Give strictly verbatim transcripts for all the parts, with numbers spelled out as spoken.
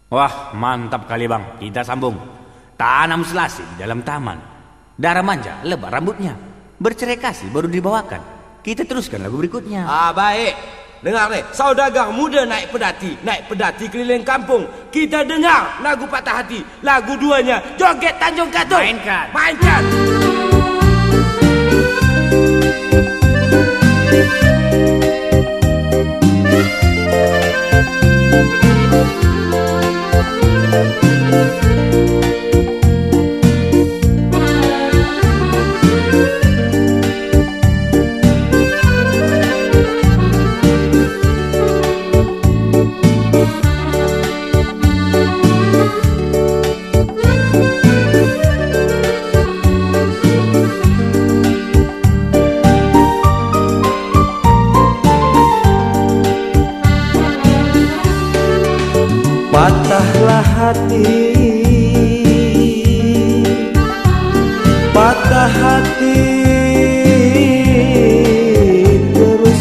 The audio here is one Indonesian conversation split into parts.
Wah, mantap kali bang. Kita sambung. Tanam selasih di dalam taman. Darah manja, lebar rambutnya. Bercerai kasih baru dibawakan. Kita teruskan lagu berikutnya. Ah, baik. Dengar nih, saudagar muda naik pedati. Naik pedati keliling kampung. Kita dengar lagu patah hati. Lagu duanya, Joget Tanjung Katung. Mainkan. Mainkan. Patahlah hati, patah hati terus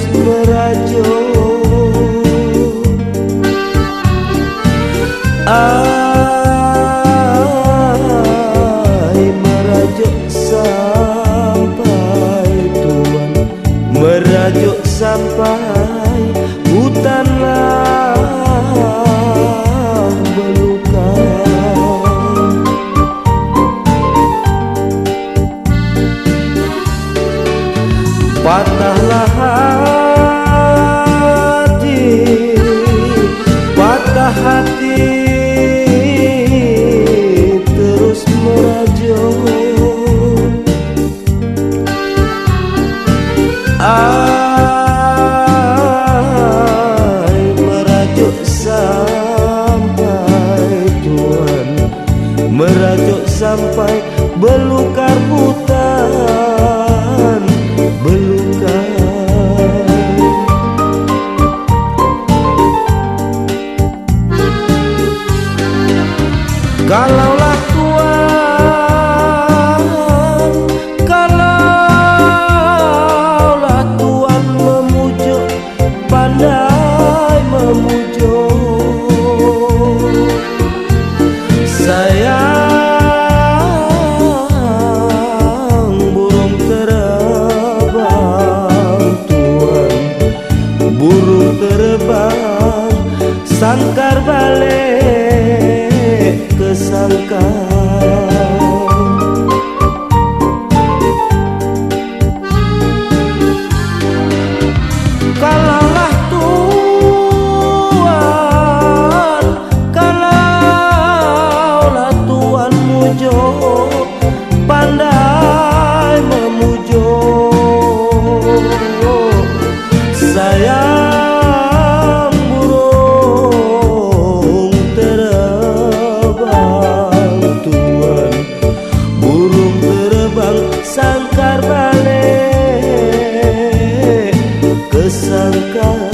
merajuk. Ai merajuk sampai tuan, merajuk sampai hutanlah patahlah hati, patah hati terus merajuk. Ai merajuk sampai tuan, merajuk sampai belukar hutan, belukar. Kalaulah Tuhan, kalaulah Tuhan memujuk, pandai memujuk, sayang burung terbang Tuhan, burung terbang sangkar balik ke sangkar. Kalaulah Tuhan, kalaulah Tuhan mujuk, pandai memujuk, sayang burung terbang Tuhan, burung terbang sangkar balik ke sangkar.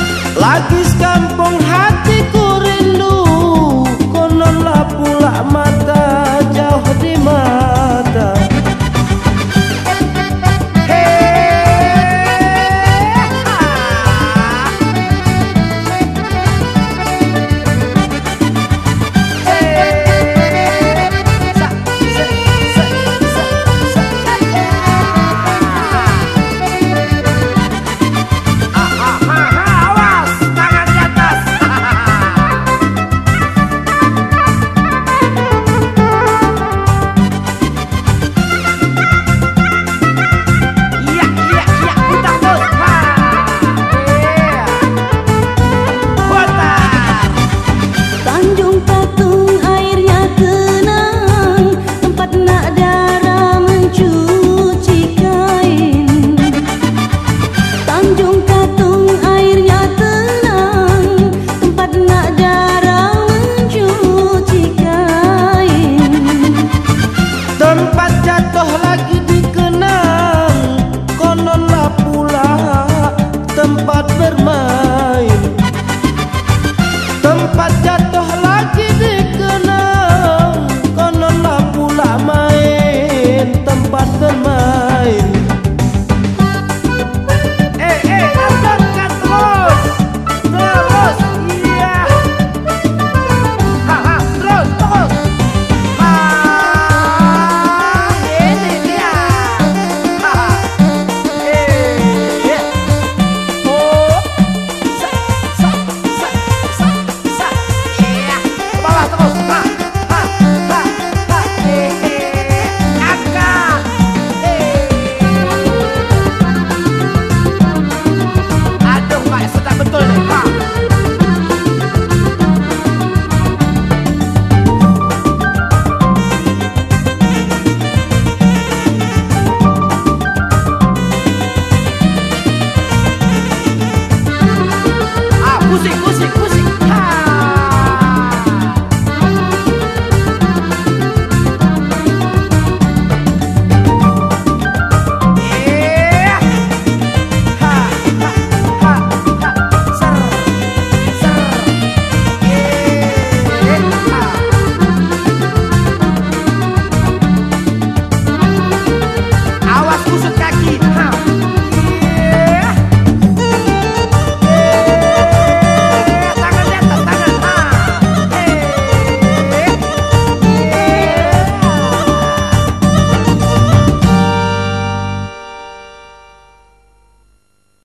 Lagis kampung hatiku rindu, kononlah pula mata